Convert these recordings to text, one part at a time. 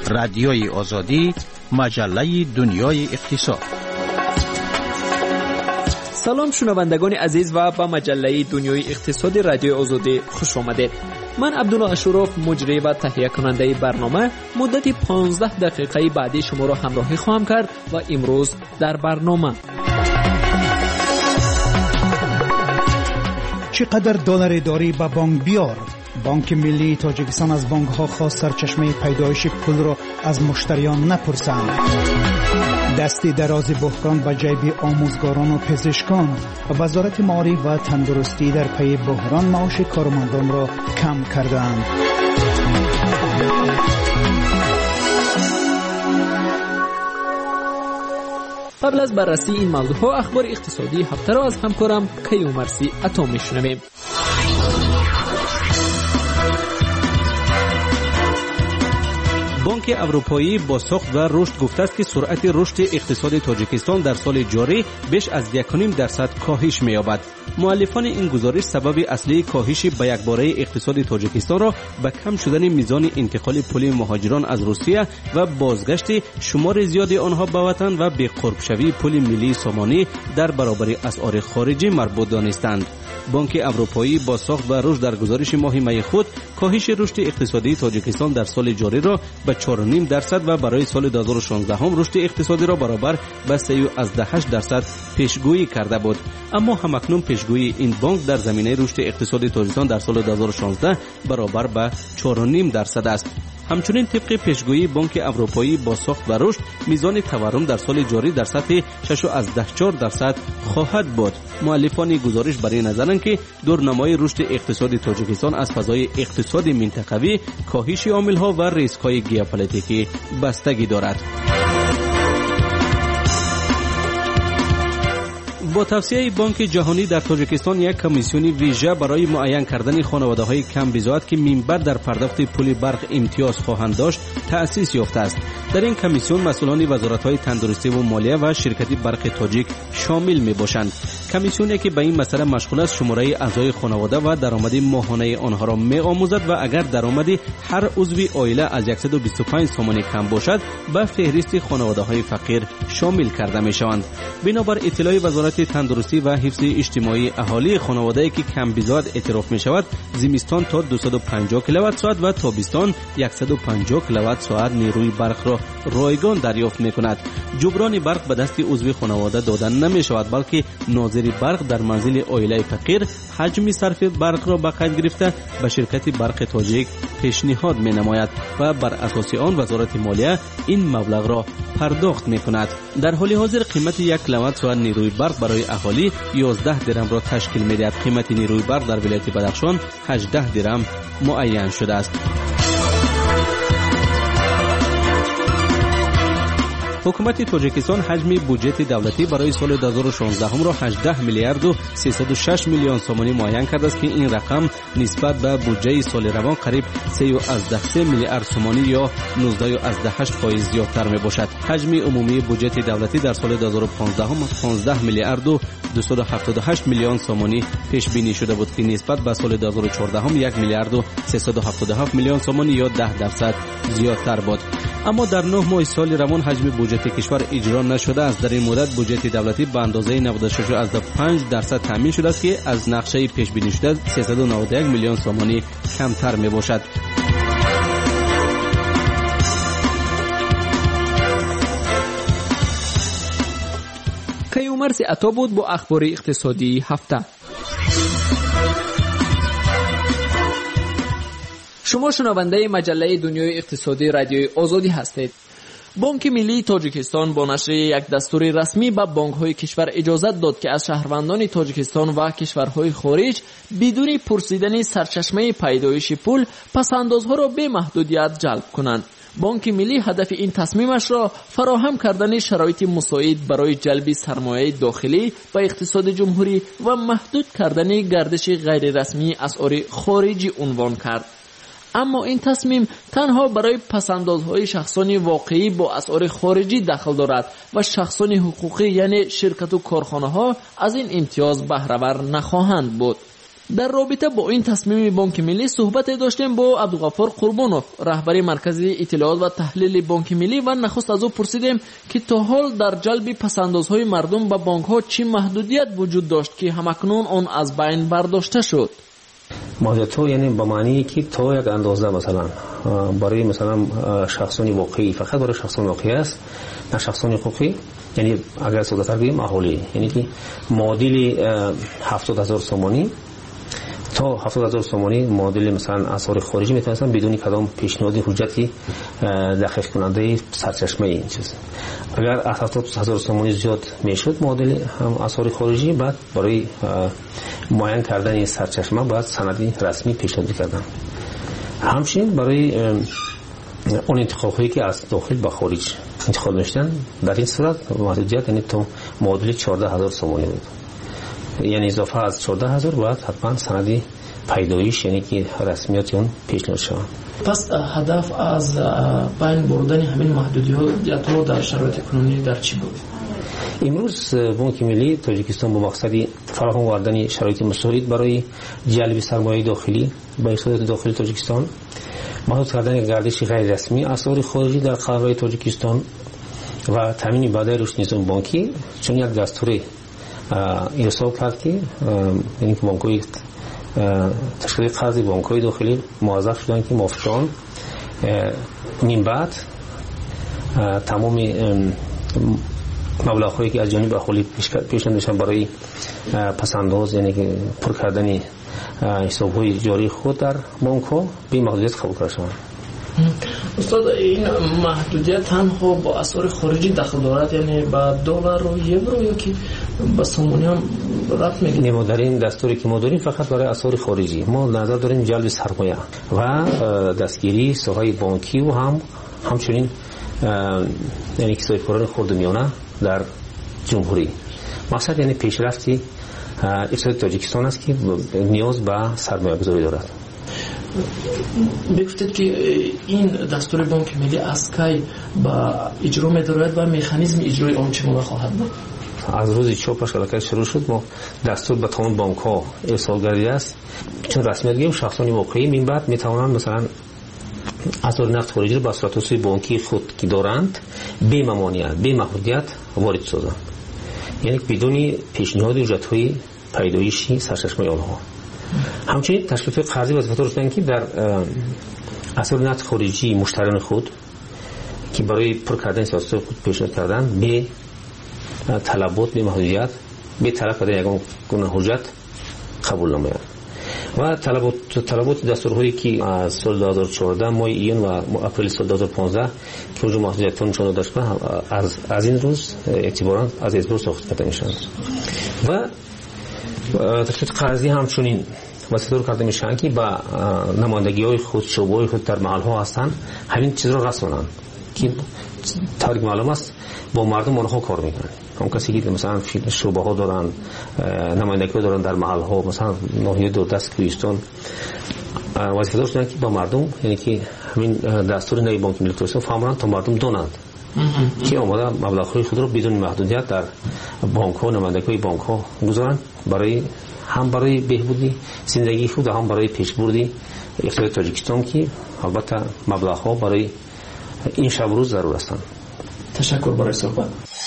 رادیوی آزادی، مجله دنیای اقتصاد. سلام شنوندگان عزیز و به مجله دنیای اقتصاد رادیوی آزادی خوش آمدید. من عبدالله اشرف، مجری و تهیه کننده برنامه، مدت 15 دقیقه بعدی شما را همراهی خواهم کرد و امروز در برنامه چقدر دلار داری به بانک بیار؟ بانک ملی تاجیکستان از بانک ها خواست سرچشمه پیدایش پول را از مشتریان نپرسند. دستی دراز بحران به جیب آموزگاران و پزشکان. وزارت مالی و تندرستی در پی بحران معاش کارمندان را کم کردند. قبل از بررسی این موضوعها اخبار اقتصادی هفته را از همکارم کیومرثی عطا میشنویم. بانک اروپایی با ساخت و رشد گفته است که سرعت رشد اقتصاد تاجیکستان در سال جاری بیش از 1.5% کاهش می‌یابد. مؤلفان این گزارش سبب اصلی کاهش به یکباره اقتصاد تاجیکستان را به کم شدن میزان انتقال پول مهاجران از روسیه و بازگشت شمار زیادی آنها به وطن و به قرب شوی پول ملی سامانی در برابر اسعار خارجی مربوط دانستند. بانک اروپایی با ساخت و رشد در گزارش ماه می خود کاهش رشد اقتصادی تاجیکستان در سال جاری را به 4.5% و برای سال 2016 هم رشد اقتصادی را برابر به 3.8% پیشگویی کرده بود. اما همکنون پیشگویی این بانک در زمینه رشد اقتصادی تاجیکستان در سال 2016 برابر به 4.5% است. همچنین طبق پیشگویی بانک اروپایی با ساخت و رشد میزان تورم در سال جاری در سطح 6.4% خواهد بود. مؤلفان گزارش برای نظرند که دورنمای رشد اقتصادی تاجیکستان از فضای اقتصادی منطقوی، کاهش عامل‌ها و ریسک‌های ژئوپلیتیکی بستگی دارد. با توصیه بانک جهانی در تاجیکستان یک کمیسیون ویژه برای معین کردن خانواده‌های کم بضاعت که منبع در پرداخت پول برق امتیاز خواهند داشت تأسیس یافته است. در این کمیسیون مسئولان وزارت‌های تندرستی و مالیه و شرکت برق تاجیک شامل می‌باشند. کمیسیونی که به این مسئله مشغول است شماره اعضای خانواده و درآمد ماهانه آنها را می‌آموزد و اگر درآمد هر عضو عائله از 125 سومانی کم باشد به فهرست خانواده‌های فقیر شامل کرده می‌شوند. بنابر اطلاع وزارت تندرستی و حفظ اجتماعی اهالی خانواده‌ای که کم بضاعت اعتراف می‌شود زمستان تا 250 کیلووات ساعت و تابستان 150 کیلووات ساعت نیروی برق را رایگان دریافت می‌کند. جبران برق به دست عضو خانواده دادن نمی‌شود بلکه ناظر برق در منزل عائله فقیر حجم صرف برق را به قید گرفته به شرکت برق تاجیک پیشنهاد می‌نماید و بر اساس آن وزارت مالیه این مبلغ را پرداخت می‌کند. در حال حاضر قیمت 1 کیلووات ساعت نیروی برق برای اهالی 11 درم را تشکیل می‌دهد. قیمت نیروی برق در ولایت بدخشان 18 درم معین شده است. حکومت تاجیکستان حجم بودجه دولتی برای سال 2016 هم را 18 میلیارد و 306 میلیون سومانی معین کرده است که این رقم نسبت به بودجه سال روان قریب 3.3 میلیارد سومانی یا 19.8% زیادتر می باشد. حجم عمومی بودجه دولتی در سال 2015 هم 15 میلیارد و 278 میلیون سومانی پیش بینی شده بود که نسبت به سال 2014 هم 1 میلیارد و 377 میلیون سومانی یا 10% زیادتر بود. اما در 9 ماه سال روان حجم بودجه کشور اجرا نشده است. در این مدت بودجه دولتی به اندازه 96.5% تامین شده است که از نقشه پیش بینی شده 391 میلیون سومانی کمتر می باشد. کیومرثی عطا بود با اخبار اقتصادی هفته. شما شنونده مجله دنیای اقتصادی رادیوی آزادی هستید. بانک ملی تاجیکستان با نشر یک دستور رسمی به بانک‌های کشور اجازت داد که از شهروندان تاجیکستان و کشورهای خارج بدون پرسیدن سرچشمه پیدایش پول پس‌اندازها را به محدودیت جلب کنند. بانک ملی هدف این تصمیمش را فراهم کردن شرایط مساعد برای جلب سرمایه داخلی و اقتصاد جمهوری و محدود کردن گردش غیر رسمی اسعار خارجی عنوان کرد. اما این تصمیم تنها برای پسندازهای شخصان واقعی با اسعار خارجی دخل دارد و شخصان حقوقی یعنی شرکت و کارخانه ها از این امتیاز بهره‌ور نخواهند بود. در رابطه با این تصمیم بانک ملی صحبت داشتیم با عبدالغفار قربانوف، رهبر مرکز اطلاعات و تحلیل بانک ملی، و نخست از او پرسیدیم که تا حال در جلب پسندازهای مردم به بانک ها چه محدودیت وجود داشت که همکنون آن از بین برداشته شد. محدودیت یعنی به معنی که تا یک اندازه مثلا برای مثلا شخصان واقعی، فقط برای شخصان واقعی است، نه شخصان حقوقی، یعنی اگر سوداتر بگیم اهالی، یعنی که معادل 70,000 سومانی تا 70,000 سومانی معادل مثلا اسعار خارجی میتونستن بدون کدام پیشنهاد حجتی دقیق کننده سرچشمه این چیز. اگر 70,000 سومانی زیاد میشد معادل اسعار خارجی، بعد برای معاین کردن این سرچشمه باید سندی رسمی پیشنهاد کردن. همچنین برای اون انتخابی که از داخل به خارج انتخاب میشدن، در این صورت محدودیت یعنی تو معادل 14,000 سومانی بود، یعنی اضافه از 14,000 باید حتما سندی پیدایش یعنی که رسمیات اون پیشنهاد شود. پس هدف از بین بردن همین محدودیت ها در شرایط کنونی در چی بود؟ امروز بانک ملی تاجیکستان با مقصد فراهم آوردن شرایط مساعد برای جلب سرمایه داخلی به اقتصاد داخلی تاجیکستان، محدود کردن گردش غیر رسمی اسعار خارجی در قلمرو تاجیکستان و تامین وعده رشد نظام بانکی، چون یک دستور ارسال کرد که یعنی که بانک‌های تشکیل قرض بانک‌های داخلی موظف شدن که موافقان نیم بعد تمام مبلغ‌هایی که از جانب اهالی پیشنهاد میشن برای پسنداز یعنی که پر کردن حساب‌های جاری خود در بانک‌ها به محدودیت قبول کرده شدند. استاد، این محدودیت تنها با اسعار خارجی دخل دارد، یعنی با دلار و یورو یا که با سومونی هم رفت میگیره؟ ما در این دستوری که ما داریم فقط برای اسعار خارجی، ما نظر داریم جلب سرمایه و دستگیری ساحه بانکی و همچنین یعنی که کسبکاران خرد و میانه در جمهوری. مقصد یعنی پیشرفتی اقتصاد تاجیکستان است که نیاز به سرمایه گذاری دارد. بگفتید که این دستور بانک ملی از کی با اجرا می‌دارد و مکانیزم اجرای آن چگونه خواهد بود؟ از روز چاپش علاقه شروع شد ما دستور به تمام بانک‌ها ارسال گردیده است، چون رسمیت گیم شخصان واقعی من بعد می‌توانند مثلا اسعار نفت خارجی را به صورت بانکی خود که دارند بی ممانعت بی محدودیت وارد سازند، یعنی بدون پیشنهاد اجرت‌های پیدایشی سرچشمه آنها. همچنین تشکیلات قرضی وظیفه دارن که در اسعار نفت خارجی مشتریان خود که برای پر کردن سیاست خود پیشنهاد کردن به طلبات به محدودیت به طلب کردن یگان گونه حجت قبول نمایند و طلبات دستورهایی که از سال 2014 ماه ایون و اپریل سال 2015 که اونجا محدودیت نشان داشت از این روز اعتبارا از اعتبار ساخته کرده میشن و تشکیلات قرضی همچنین واسطه کرده میشن که با نمایندگی‌های خود شعبه‌های خود در محل‌ها هستند همین چیز را رسانند که طریق معلوم است با مردم آنها کار میکنن. اون کسی که مثلا شعبه‌ها دارن نمایندگی دارن در محل‌ها مثلا ناحیه دوردست کوهستان وظیفه داشتن که با مردم یعنی که همین دستور نوی بانک ملی توسعه فهموند تا مردم دونند که آماده مبلغ‌های خود را بدون محدودیت در بانک‌ها نمایندگی بانک‌ها گذارند برای هم برای بهبودی زندگی خود هم برای پیشبردی اقتصاد تاجیکستان که البته مبلغ‌ها برای این شب روز ضرور هستند. تشکر برای صحبت.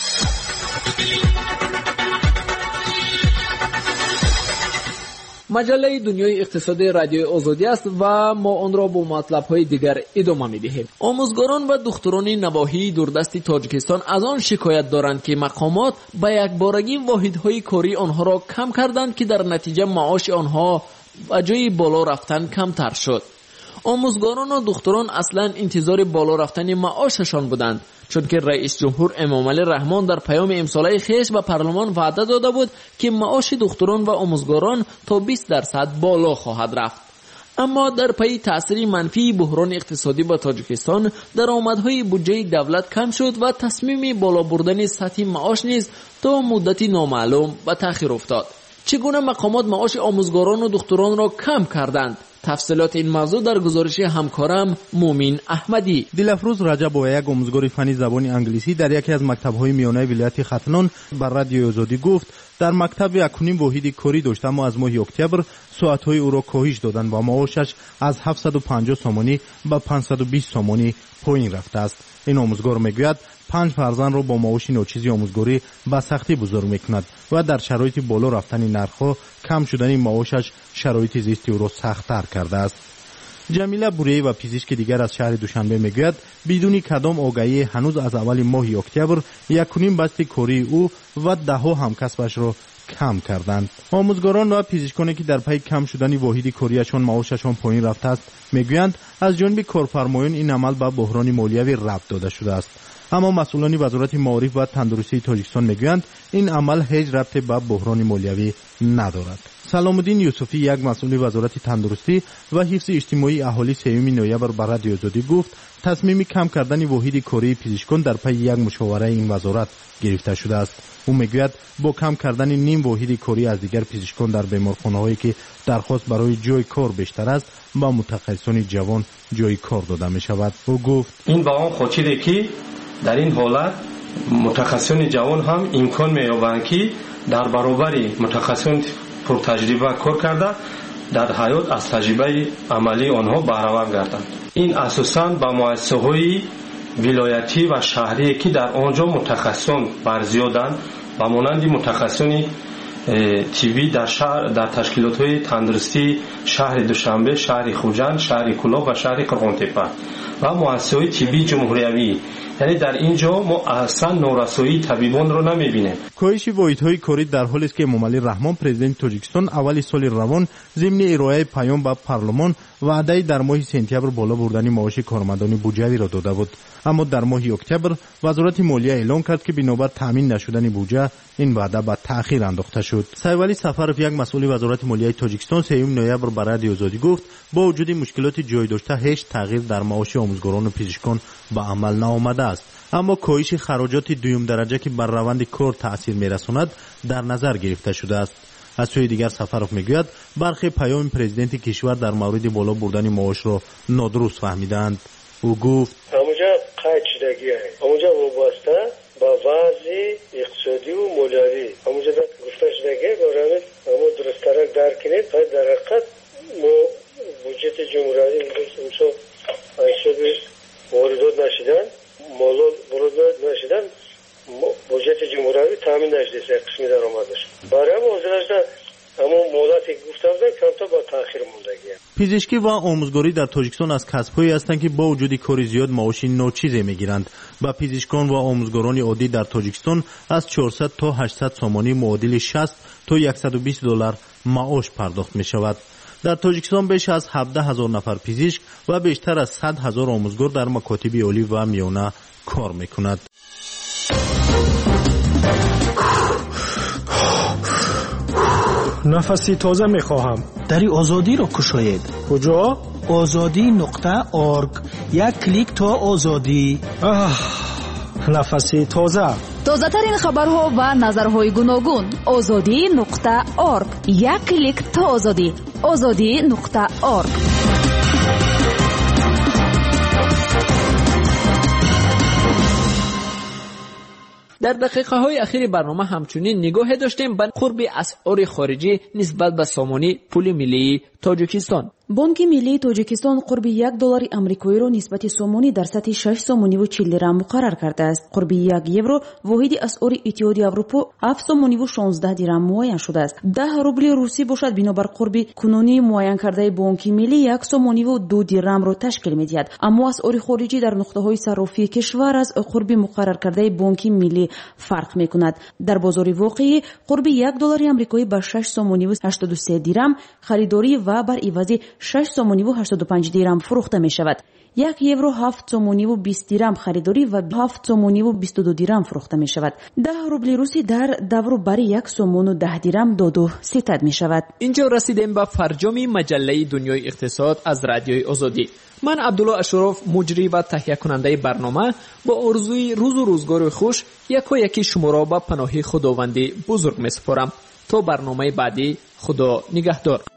مجله دنیای اقتصادی رادیوی آزادی است و ما آن را با مطلب‌های دیگر ادامه می‌دهیم. آموزگاران و دختران نواحی دوردست تاجیکستان از آن شکایت دارند که مقامات به یکبارگی واحدهای کاری آنها را کم کردند که در نتیجه معاش آنها به جای بالا رفتن کمتر شد. آموزگاران و دختران اصلا انتظار بالا رفتن معاششان بودند، چون که رئیس جمهور امامعلی رحمان در پیام امساله خیش به پارلمان وعده داده بود که معاش دختران و آموزگاران تا 20% بالا خواهد رفت. اما در پی تأثیر منفی بحران اقتصادی با تاجیکستان درآمدهای بودجه دولت کم شد و تصمیم بالا بردن سطح معاش نیز تا مدتی نامعلوم به تأخیر افتاد. چگونه مقامات معاش آموزگاران و دختران را کم کردند؟ تفصیلات این موضوع در گزارش همکارم مومین احمدی. دلفروز رجب و یک آموزگار فنی زبان انگلیسی در یکی از مکتب‌های میانه ولایت ختنان بر رادیو آزادی گفت در مکتب 1.5 واحد کاری داشت، اما از ماه اکتبر ساعت‌های او را کاهش دادند و معاشش از 750 سومانی به 520 سومانی پایین رفته است. این آموزگار میگوید 5 فرزند را با معاش ناچیزی آموزگاری به سختی بزرگ میکند و در شرایط بالا رفتن نرخ‌ها کم شدن معاشش شرایط زیستی او را سخت‌تر کرده است. جمیله بوریایی و پزشک دیگر از شهر دوشنبه میگوید بدون کدام آگاهی هنوز از اول ماه اکتبر 1.5 بست کاری او و 10 همکسبش را کم کردند. آموزگاران و پزشکانی که در پی کم شدن واحد کاریشان معاششان پایین رفته است میگویند از جانب کارفرمایان این عمل به بحران مالیوی ربط داده شده است. اما مسئولان وزارت معارف و تندرستی تاجیکستان میگویند این عمل هیچ ربطی به بحران مالیوی ندارد. سلام الدین یوسفی یک مسئول وزارت تندرستی و حفظ اجتماعی اهالی 3 نوامبر به رادیو آزادی گفت تصمیم کم کردن واحد کاری پزشکان در پی یک مشاوره این وزارت گرفته شده است. او میگوید با کم کردن نیم واحد کاری از دیگر پزشکان در بیمارخانه‌هایی که درخواست برای جای کار بیشتر است با متخصصان جوان جای کار داده می شود. او گفت این با آن خاطره که در این حالت متخصصان جوان هم امکان می‌یابند که در برابر متخصصان پرتجربه کار کرده در حیات از تجربه عملی آنها بهره‌مند گردند. این اساساً با مؤسسه‌های ولایتی و شهری که در آنجا متخصصان برزیادند و مانند متخصصان تیبی در تشکیلات‌های تندرستی شهر دوشنبه، شهر خوجند، شهر کلاه و شهر قرغانتپه و مؤسسه‌های تیبی جمهوریوی، یعنی در اینجا ما اصلا نورسایی طبیبان رو نمیبینیم. کاهش واحدهای کاری در حالی است که امامعلی رحمان پرزیدنت تاجیکستان اولی سال روان ضمن ارائه پیام به پارلمان وعده در ماه سپتامبر بالا بردن معاش کارمندان بودجه‌ای را داده بود، اما در ماه اکتبر وزارت مالیه اعلام کرد که بنابر تامین نشدن بودجه این وعده به تأخیر انداخته شد. سایولی سفرов یک مسئول وزارت مالیه تاجیکستان 3 نوامبر به رادیو آزادی گفت با وجود مشکلات جای داشته هیچ تغییر در معاش آموزگاران و پزشکان به عمل نآمده است، اما کاهش خراجات دوم درجه که بر روند کار تأثیر می‌رساند در نظر گرفته شده است. از سوی دیگر سفرov میگوید برخی پیام پرزیدنت کشور در مورد بالا بردن معاش را نادرست فهمیدند. او گفت همونجا قید شدگی است، همونجا وابسته با وضع اقتصادی و مالیاتی همونجا گفته شدگی برای همون درست‌تر درک کنید. در حقیقت ما بودجه جمهوری امسال حساب واردات نشدن، مالات واردات نشدن، بودجه جمهوری تامین نشده قسمی درآمدش. برای ما حاضرش اما مدتی گفته بودن کمتر با تأخیر موندگی. پزشکی و آموزگاری در تاجیکستان از کسب‌هایی هستند که با وجود کار زیاد معاش ناچیز میگیرند. با پزشکان و آموزگاران عادی در تاجیکستان از 400 تا 800 سومانی معادل 60 تا 120 دلار معاش پرداخت می شود. در تاجیکستان بیش از 17,000 نفر پزشک و بیشتر از 100,000 آموزگار در مکاتب عالی و میانه کار میکند. نفسی تازه میخواهم. دری آزادی را کشاید. کجا؟ azadi.org. یک کلیک تا آزادی. نفسی تازه. تازه‌ترین خبرها و نظرهای گوناگون. azadi.org. یک کلیک تا آزادی. azadi.org. در دقیقه های اخیر برنامه همچنین نگاه داشتیم به قرب اسعار خارجی نسبت به سامانی پول ملی تاجیکستان. بانک ملی تاجیکستان قرب $1 آمریکایی را نسبت سومانی در سطح 6 سومانی و 40 لیره مقرر کرده است. قرب 1 یورو واحد اسعار اتحادیه اروپا 7 سومانی و 16 دیرم معین شده است. 10 روبل روسی باشد بنابر قرب کنونی معین کرده بانک ملی 1 سومانی و 2 دیرم را تشکیل می‌دهد. اما اسعار خارجی در نقطه‌های صرافی کشور از قرب مقرر کرده بانک ملی فرق می‌کند. در بازار واقعی قرب $1 آمریکایی به 6 سومانی و 83 دیرم خریداری و بر عوض 6 سومانی و 85 دیرم فروخته می شود. 1 یورو 7 سومانی و 20 دیرم خریداری و 7 سومانی و 22 دیرم فروخته می شود. 10 روبل روسی در دورو برای 1 سومون و 10 دیرم دادو ستد می شود. اینجا رسیدیم به فرجام مجله دنیای اقتصاد از رادیوی آزادی. من عبدالله اشرف مجری و تهیه کننده برنامه با آرزوی روز و روزگار خوش یکی شما را به پناه خداوند بزرگ می سپارم. تا برنامه بعدی خدا نگهدار.